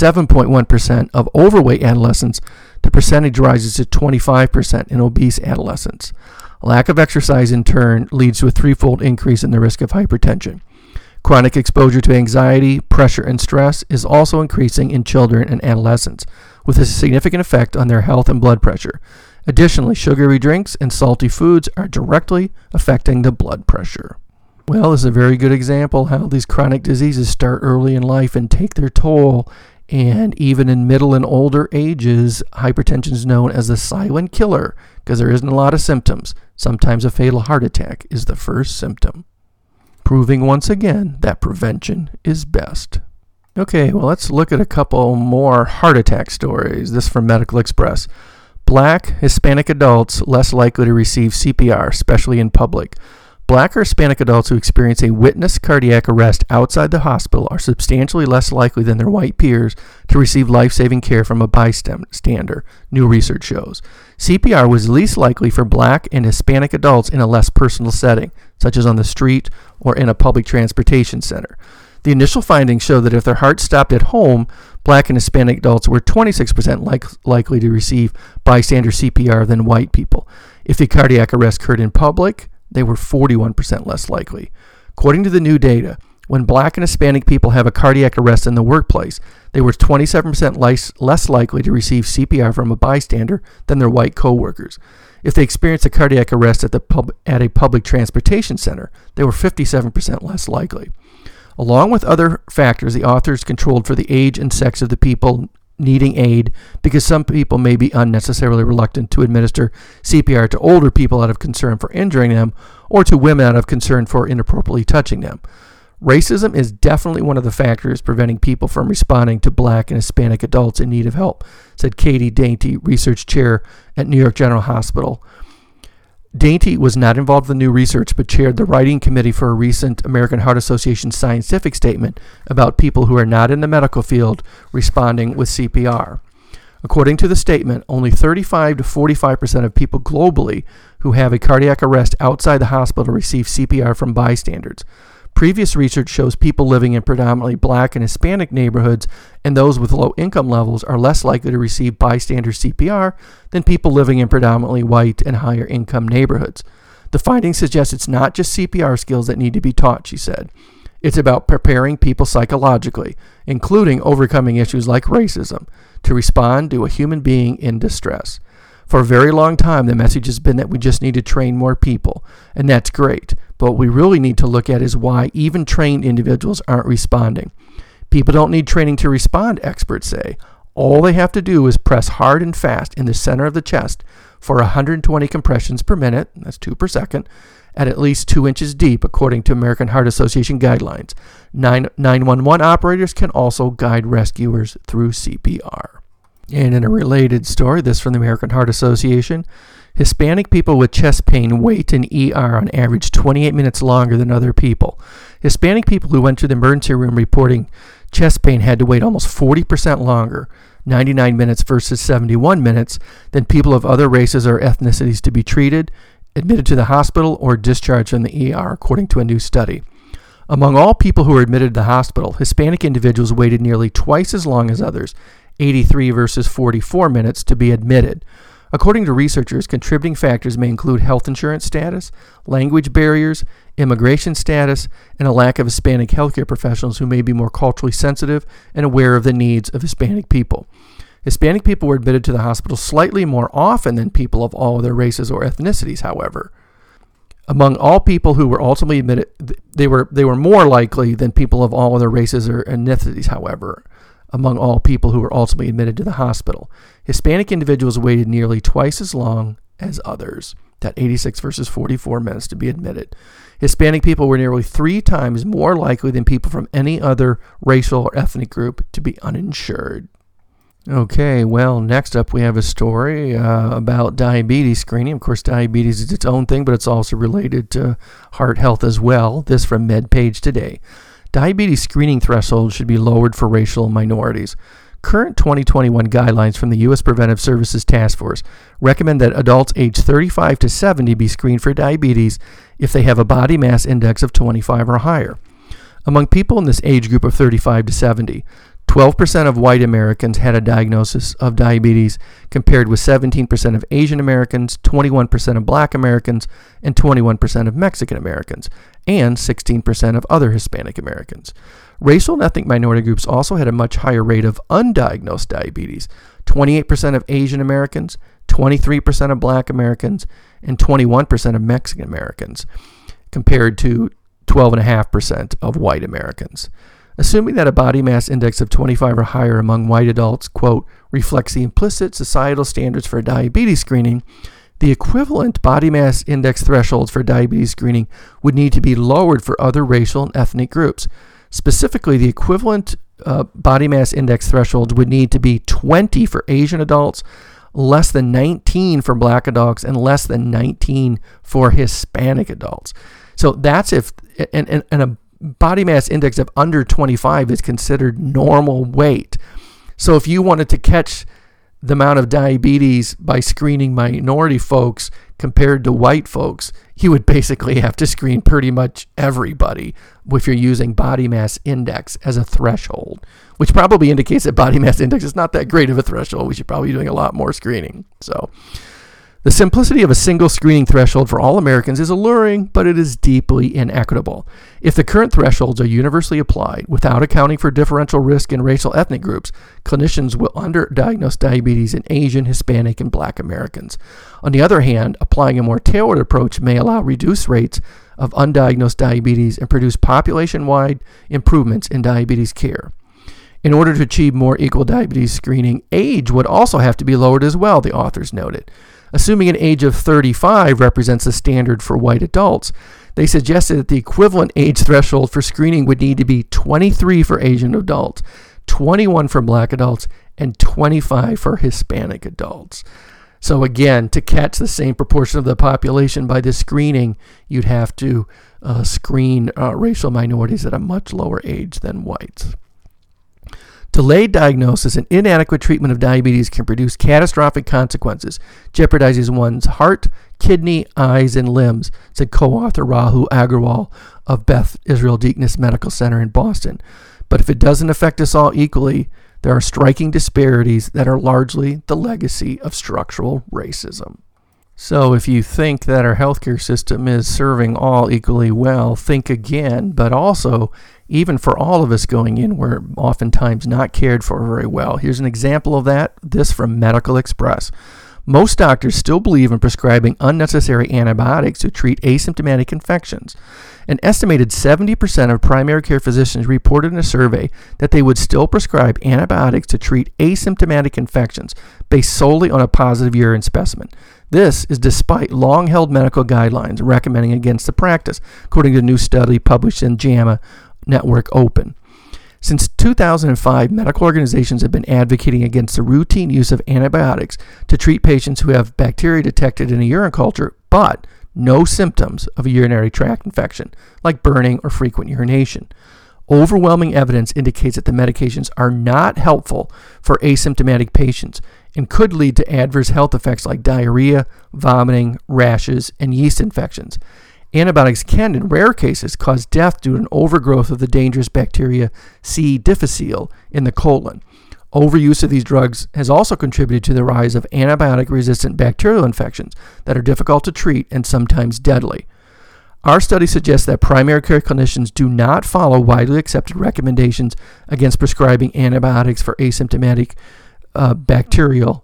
7.1% of overweight adolescents, the percentage rises to 25% in obese adolescents. Lack of exercise, in turn, leads to a threefold increase in the risk of hypertension. Chronic exposure to anxiety, pressure, and stress is also increasing in children and adolescents, with a significant effect on their health and blood pressure. Additionally, sugary drinks and salty foods are directly affecting the blood pressure. Well, this is a very good example how these chronic diseases start early in life and take their toll. And even in middle and older ages, hypertension is known as the silent killer because there isn't a lot of symptoms. Sometimes a fatal heart attack is the first symptom, proving once again that prevention is best. Okay, well, let's look at a couple more heart attack stories. This from Medical Express. Black Hispanic adults less likely to receive CPR, especially in public. Black or Hispanic adults who experience a witnessed cardiac arrest outside the hospital are substantially less likely than their white peers to receive life-saving care from a bystander, new research shows. CPR was least likely for Black and Hispanic adults in a less personal setting, such as on the street or in a public transportation center. The initial findings show that if their heart stopped at home, Black and Hispanic adults were 26% likely to receive bystander CPR than white people. If the cardiac arrest occurred in public, they were 41% less likely. According to the new data, when Black and Hispanic people have a cardiac arrest in the workplace, they were 27% less likely to receive CPR from a bystander than their white coworkers. If they experienced a cardiac arrest at a public transportation center, they were 57% less likely. Along with other factors, the authors controlled for the age and sex of the people needing aid because some people may be unnecessarily reluctant to administer CPR to older people out of concern for injuring them or to women out of concern for inappropriately touching them. Racism is definitely one of the factors preventing people from responding to Black and Hispanic adults in need of help, said Katie Dainty, research chair at New York General Hospital. Dainty was not involved in the new research, but chaired the writing committee for a recent American Heart Association scientific statement about people who are not in the medical field responding with CPR. According to the statement, only 35 to 45% of people globally who have a cardiac arrest outside the hospital receive CPR from bystanders. Previous research shows people living in predominantly Black and Hispanic neighborhoods and those with low income levels are less likely to receive bystander CPR than people living in predominantly white and higher income neighborhoods. The findings suggest it's not just CPR skills that need to be taught, she said. It's about preparing people psychologically, including overcoming issues like racism, to respond to a human being in distress. For a very long time, the message has been that we just need to train more people, and that's great. But what we really need to look at is why even trained individuals aren't responding. People don't need training to respond, experts say. All they have to do is press hard and fast in the center of the chest for 120 compressions per minute, that's 2 per second, at least 2 inches deep, according to American Heart Association guidelines. 911 operators can also guide rescuers through CPR. And in a related story, this from the American Heart Association, Hispanic people with chest pain wait in ER on average 28 minutes longer than other people. Hispanic people who went to the emergency room reporting chest pain had to wait almost 40% longer, 99 minutes versus 71 minutes, than people of other races or ethnicities to be treated, admitted to the hospital, or discharged from the ER, according to a new study. Among all people who were admitted to the hospital, Hispanic individuals waited nearly twice as long as others, 83 versus 44 minutes, to be admitted. According to researchers, contributing factors may include health insurance status, language barriers, immigration status, and a lack of Hispanic healthcare professionals who may be more culturally sensitive and aware of the needs of Hispanic people. Hispanic people were admitted to the hospital slightly more often than people of all other races or ethnicities, however. Among all people who were ultimately admitted, they were more likely than people of all other races or ethnicities, however, among all people who were ultimately admitted to the hospital. Hispanic individuals waited nearly twice as long as others, that 86 versus 44 minutes, to be admitted. Hispanic people were nearly 3 times more likely than people from any other racial or ethnic group to be uninsured. Okay, well, next up we have a story about diabetes screening. Of course, diabetes is its own thing, but it's also related to heart health as well. This from MedPage Today. Diabetes screening thresholds should be lowered for racial minorities. Current 2021 guidelines from the U.S. Preventive Services Task Force recommend that adults aged 35 to 70 be screened for diabetes if they have a body mass index of 25 or higher. Among people in this age group of 35 to 70, 12% of white Americans had a diagnosis of diabetes, compared with 17% of Asian Americans, 21% of Black Americans, and 21% of Mexican Americans, and 16% of other Hispanic Americans. Racial and ethnic minority groups also had a much higher rate of undiagnosed diabetes, 28% of Asian Americans, 23% of Black Americans, and 21% of Mexican Americans, compared to 12.5% of white Americans. Assuming that a body mass index of 25 or higher among white adults, quote, reflects the implicit societal standards for diabetes screening, the equivalent body mass index thresholds for diabetes screening would need to be lowered for other racial and ethnic groups. Specifically, the equivalent body mass index thresholds would need to be 20 for Asian adults, less than 19 for Black adults, and less than 19 for Hispanic adults. So that's if, and a body mass index of under 25 is considered normal weight. So if you wanted to catch the amount of diabetes by screening minority folks compared to white folks, you would basically have to screen pretty much everybody if you're using body mass index as a threshold, which probably indicates that body mass index is not that great of a threshold. We should probably be doing a lot more screening. So the simplicity of a single screening threshold for all Americans is alluring, but it is deeply inequitable. If the current thresholds are universally applied without accounting for differential risk in racial ethnic groups, clinicians will underdiagnose diabetes in Asian, Hispanic, and Black Americans. On the other hand, applying a more tailored approach may allow reduced rates of undiagnosed diabetes and produce population-wide improvements in diabetes care. In order to achieve more equal diabetes screening, age would also have to be lowered as well, the authors noted. Assuming an age of 35 represents the standard for white adults, they suggested that the equivalent age threshold for screening would need to be 23 for Asian adults, 21 for Black adults, and 25 for Hispanic adults. So again, to catch the same proportion of the population by this screening, you'd have to screen racial minorities at a much lower age than whites. Delayed diagnosis and inadequate treatment of diabetes can produce catastrophic consequences, jeopardizing one's heart, kidney, eyes, and limbs, said co-author Rahul Agrawal of Beth Israel Deaconess Medical Center in Boston. But if it doesn't affect us all equally, there are striking disparities that are largely the legacy of structural racism. So if you think that our healthcare system is serving all equally well, think again, but also even for all of us going in, we're oftentimes not cared for very well. Here's an example of that, this from Medical Express. Most doctors still believe in prescribing unnecessary antibiotics to treat asymptomatic infections. An estimated 70% of primary care physicians reported in a survey that they would still prescribe antibiotics to treat asymptomatic infections based solely on a positive urine specimen. This is despite long-held medical guidelines recommending against the practice, according to a new study published in JAMA Network Open. Since 2005, medical organizations have been advocating against the routine use of antibiotics to treat patients who have bacteria detected in a urine culture, but no symptoms of a urinary tract infection, like burning or frequent urination. Overwhelming evidence indicates that the medications are not helpful for asymptomatic patients and could lead to adverse health effects like diarrhea, vomiting, rashes, and yeast infections. Antibiotics can, in rare cases, cause death due to an overgrowth of the dangerous bacteria C. difficile in the colon. Overuse of these drugs has also contributed to the rise of antibiotic-resistant bacterial infections that are difficult to treat and sometimes deadly. Our study suggests that primary care clinicians do not follow widely accepted recommendations against prescribing antibiotics for asymptomatic bacterial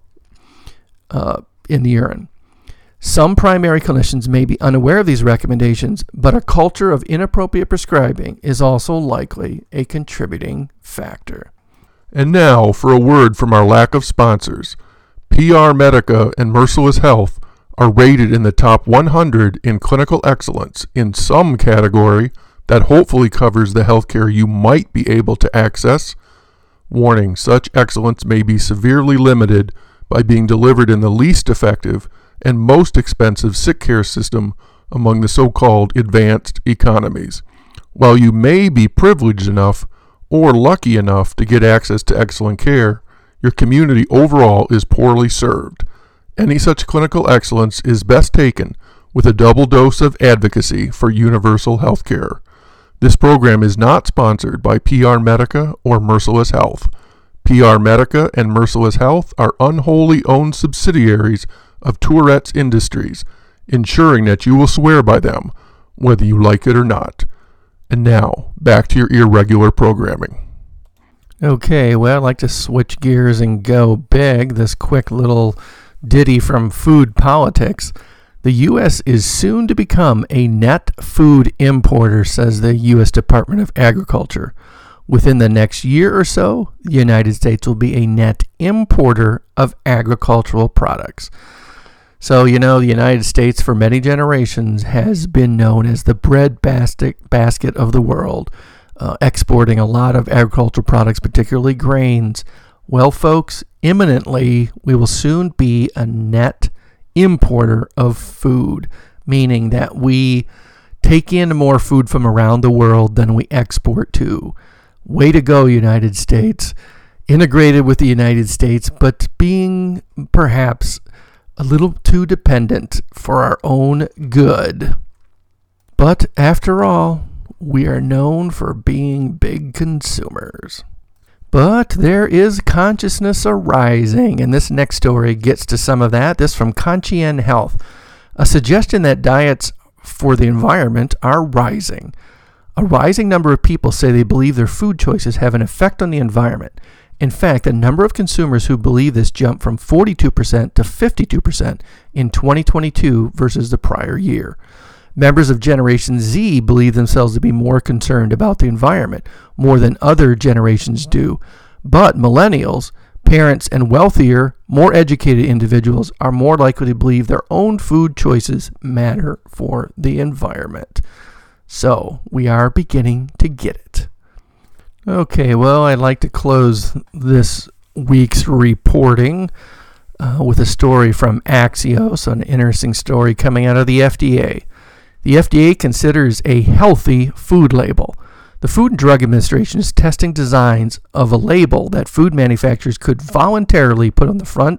in the urine. Some primary clinicians may be unaware of these recommendations, but a culture of inappropriate prescribing is also likely a contributing factor. And now for a word from our lack of sponsors. PR Medica and Merciless Health are rated in the top 100 in clinical excellence in some category that hopefully covers the healthcare you might be able to access. Warning, such excellence may be severely limited by being delivered in the least effective and most expensive sick care system among the so-called advanced economies. While you may be privileged enough or lucky enough to get access to excellent care, your community overall is poorly served. Any such clinical excellence is best taken with a double dose of advocacy for universal health care. This program is not sponsored by PR Medica or Merciless Health. PR Medica and Merciless Health are unwholly owned subsidiaries of Tourette's Industries, ensuring that you will swear by them, whether you like it or not. And now, back to your irregular programming. Okay, well, I'd like to switch gears and go big. This quick little ditty from Food Politics. The U.S. is soon to become a net food importer, says the U.S. Department of Agriculture. Within the next year or so, the United States will be a net importer of agricultural products. So, you know, the United States for many generations has been known as the bread basket of the world, exporting a lot of agricultural products, particularly grains. Well, folks, imminently, we will soon be a net importer of food, meaning that we take in more food from around the world than we export to. Way to go, United States. Integrated with the United States, but being perhaps a little too dependent for our own good. But after all, we are known for being big consumers. But there is consciousness arising, and this next story gets to some of that. This from Conscien Health, a suggestion that diets for the environment are rising. A rising number of people say they believe their food choices have an effect on the environment. In fact, the number of consumers who believe this jumped from 42% to 52% in 2022 versus the prior year. Members of Generation Z believe themselves to be more concerned about the environment, more than other generations do. But millennials, parents, and wealthier, more educated individuals are more likely to believe their own food choices matter for the environment. So, we are beginning to get it. Okay, well, I'd like to close this week's reporting with a story from Axios, an interesting story coming out of the FDA. The FDA considers a healthy food label. The Food and Drug Administration is testing designs of a label that food manufacturers could voluntarily put on the front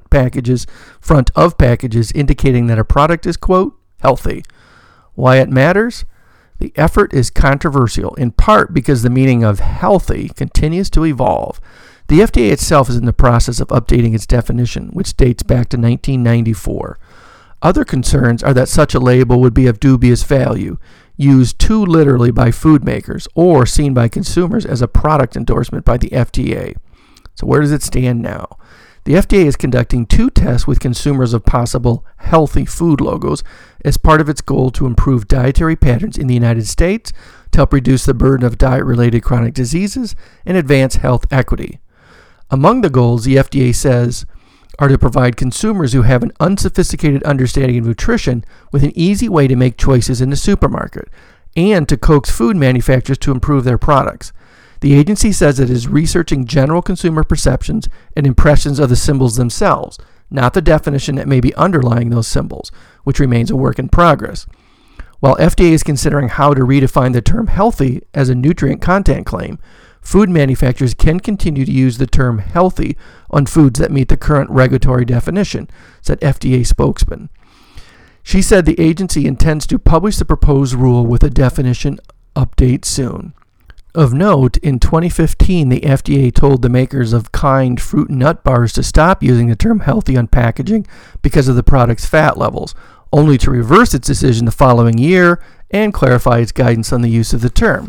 of packages indicating that a product is, quote, healthy. Why it matters? The effort is controversial, in part because the meaning of healthy continues to evolve. The FDA itself is in the process of updating its definition, which dates back to 1994. Other concerns are that such a label would be of dubious value, used too literally by food makers, or seen by consumers as a product endorsement by the FDA. So where does it stand now? The FDA is conducting 2 tests with consumers of possible healthy food logos as part of its goal to improve dietary patterns in the United States, to help reduce the burden of diet-related chronic diseases, and advance health equity. Among the goals, the FDA says, are to provide consumers who have an unsophisticated understanding of nutrition with an easy way to make choices in the supermarket, and to coax food manufacturers to improve their products. The agency says it is researching general consumer perceptions and impressions of the symbols themselves, not the definition that may be underlying those symbols, which remains a work in progress. While FDA is considering how to redefine the term healthy as a nutrient content claim, food manufacturers can continue to use the term healthy on foods that meet the current regulatory definition, said FDA spokesman. She said the agency intends to publish the proposed rule with a definition update soon. Of note, in 2015, the FDA told the makers of Kind fruit and nut bars to stop using the term healthy on packaging because of the product's fat levels, only to reverse its decision the following year and clarify its guidance on the use of the term.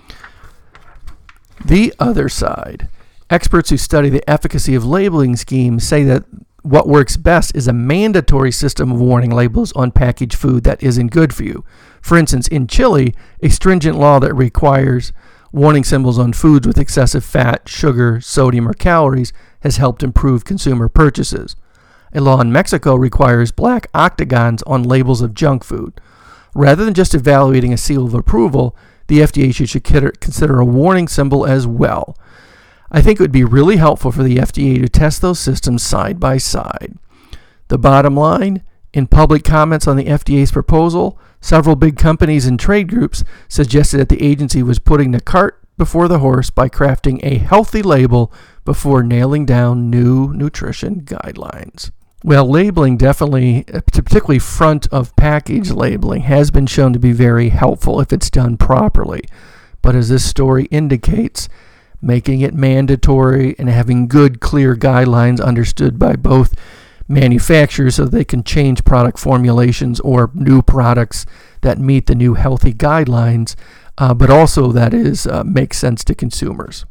The other side. Experts who study the efficacy of labeling schemes say that what works best is a mandatory system of warning labels on packaged food that isn't good for you. For instance, in Chile, a stringent law that requires warning symbols on foods with excessive fat, sugar, sodium, or calories has helped improve consumer purchases. A law in Mexico requires black octagons on labels of junk food. Rather than just evaluating a seal of approval, the FDA should consider a warning symbol as well. I think it would be really helpful for the FDA to test those systems side by side. The bottom line, in public comments on the FDA's proposal, several big companies and trade groups suggested that the agency was putting the cart before the horse by crafting a healthy label before nailing down new nutrition guidelines. Well, labeling definitely, particularly front of package labeling, has been shown to be very helpful if it's done properly. But as this story indicates, making it mandatory and having good, clear guidelines understood by both manufacturers so they can change product formulations or new products that meet the new healthy guidelines, but also that is makes sense to consumers.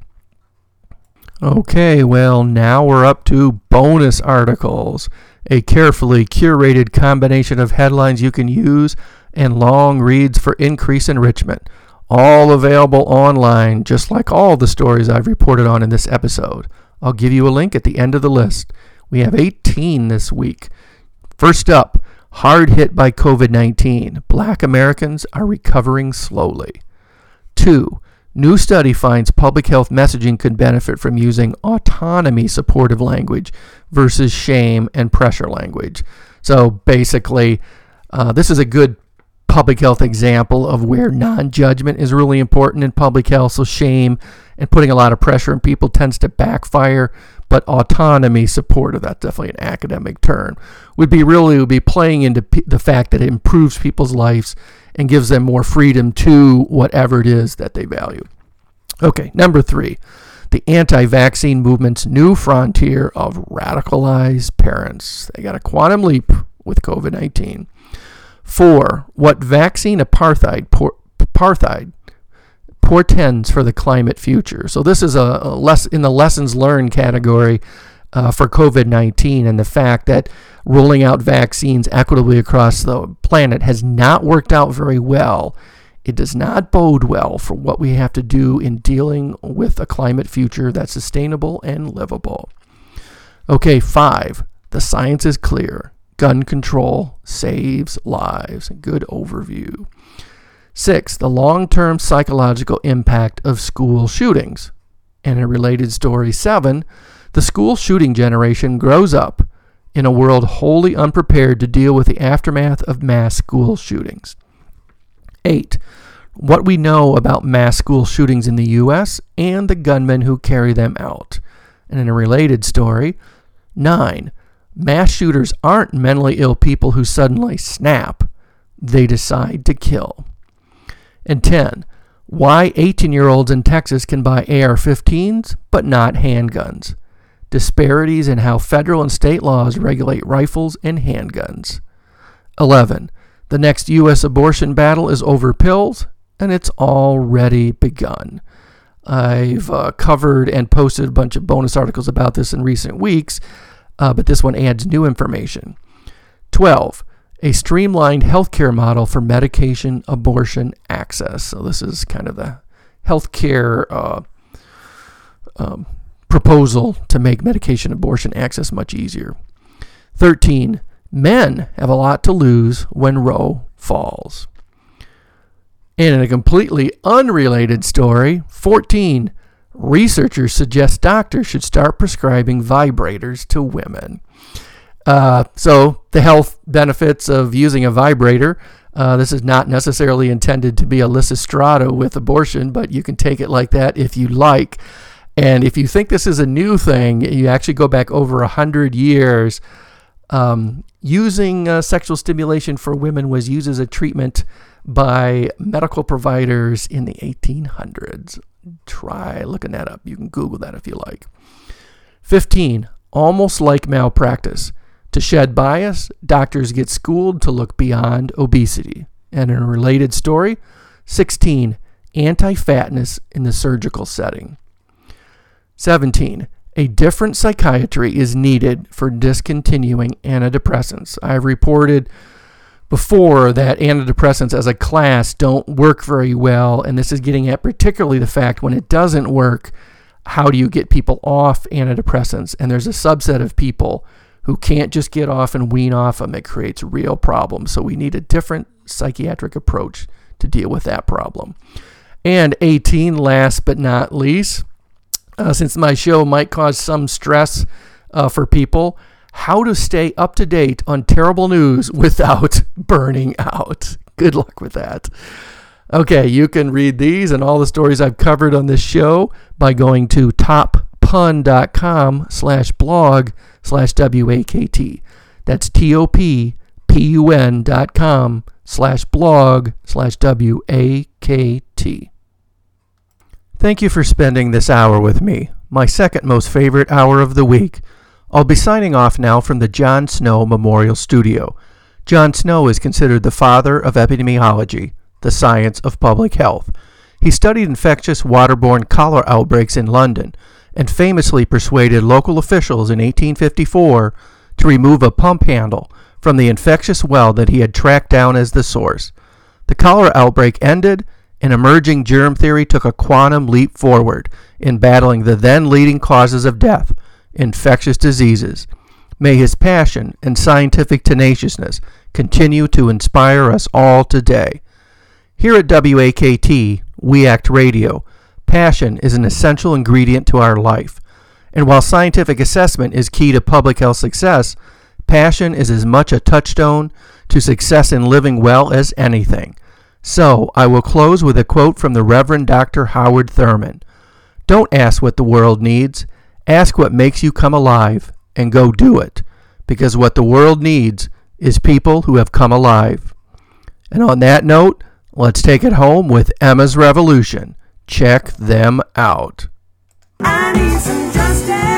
Okay, well, now we're up to bonus articles, a carefully curated combination of headlines you can use and long reads for increased enrichment, all available online, just like all the stories I've reported on in this episode. I'll give you a link at the end of the list. We have 18 this week. First up, hard hit by COVID-19. Black Americans are recovering slowly. 2. New study finds public health messaging could benefit from using autonomy supportive language versus shame and pressure language. So basically, this is a good public health example of where non-judgment is really important in public health. So shame and putting a lot of pressure on people tends to backfire, but autonomy supportive, that's definitely an academic term, would be playing into the fact that it improves people's lives and gives them more freedom to whatever it is that they value. Okay, number 3, the anti-vaccine movement's new frontier of radicalized parents. They got a quantum leap with COVID-19. 4, what vaccine apartheid portends for the climate future. So this is in the lessons learned category for COVID-19, and the fact that rolling out vaccines equitably across the planet has not worked out very well. It does not bode well for what we have to do in dealing with a climate future that's sustainable and livable. Okay, 5, the science is clear. Gun control saves lives. Good overview. 6, the long-term psychological impact of school shootings. And a related story, 7, the school shooting generation grows up in a world wholly unprepared to deal with the aftermath of mass school shootings. 8, what we know about mass school shootings in the U.S. and the gunmen who carry them out. And in a related story, 9, mass shooters aren't mentally ill people who suddenly snap. They decide to kill. And 10, why 18-year-olds in Texas can buy AR-15s but not handguns. Disparities in how federal and state laws regulate rifles and handguns. 11, the next U.S. abortion battle is over pills, and it's already begun. I've covered and posted a bunch of bonus articles about this in recent weeks, but this one adds new information. 12, a streamlined healthcare model for medication abortion access. So this is kind of the healthcare proposal to make medication abortion access much easier. 13, men have a lot to lose when Roe falls. And in a completely unrelated story, 14, Researchers suggest doctors should start prescribing vibrators to women. So the health benefits of using a vibrator. This is not necessarily intended to be a Lysistrata with abortion, but you can take it like that if you like. And if you think this is a new thing, you actually go back over 100 years. Using sexual stimulation for women was used as a treatment by medical providers in the 1800s. Try looking that up. You can Google that if you like. 15. Almost like malpractice. To shed bias, doctors get schooled to look beyond obesity. And in a related story, 16. Anti-fatness in the surgical setting. 17. A different psychiatry is needed for discontinuing antidepressants. I've reported before that antidepressants as a class don't work very well, and this is getting at particularly the fact when it doesn't work, how do you get people off antidepressants? And there's a subset of people who can't just get off and wean off them. It creates real problems. So we need a different psychiatric approach to deal with that problem. And 18, last but not least, since my show might cause some stress for people, how to stay up to date on terrible news without burning out. Good luck with that. Okay, you can read these and all the stories I've covered on this show by going to toppun.com/blog/WAKT. That's toppun.com/blog/WAKT. Thank you for spending this hour with me, my second most favorite hour of the week. I'll be signing off now from the John Snow Memorial Studio. John Snow is considered the father of epidemiology, the science of public health. He studied infectious waterborne cholera outbreaks in London and famously persuaded local officials in 1854 to remove a pump handle from the infectious well that he had tracked down as the source. The cholera outbreak ended, and emerging germ theory took a quantum leap forward in battling the then leading causes of death, infectious diseases. May his passion and scientific tenaciousness continue to inspire us all today. Here at WAKT, We Act Radio, passion is an essential ingredient to our life. And while scientific assessment is key to public health success, passion is as much a touchstone to success in living well as anything. So, I will close with a quote from the Reverend Dr. Howard Thurman. Don't ask what the world needs. Ask what makes you come alive, and go do it. Because what the world needs is people who have come alive. And on that note, let's take it home with Emma's Revolution. Check them out. I need some justice.